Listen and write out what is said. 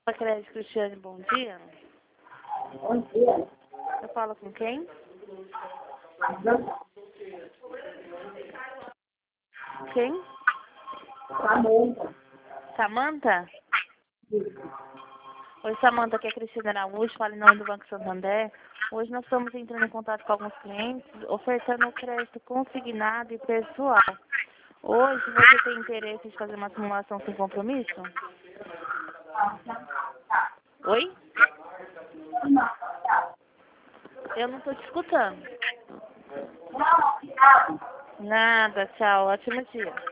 Crédito Cristiane, bom dia. Bom dia. Eu falo com quem? Quem? Samanta. Samanta? Oi, Samanta, aqui é a Cristina Araújo, falo em nome do Banco Santander. Hoje nós estamos entrando em contato com alguns clientes, ofertando crédito consignado e pessoal. Hoje você tem interesse em fazer uma simulação sem compromisso? Oi? Eu não estou te escutando. Nada, tchau, ótimo dia.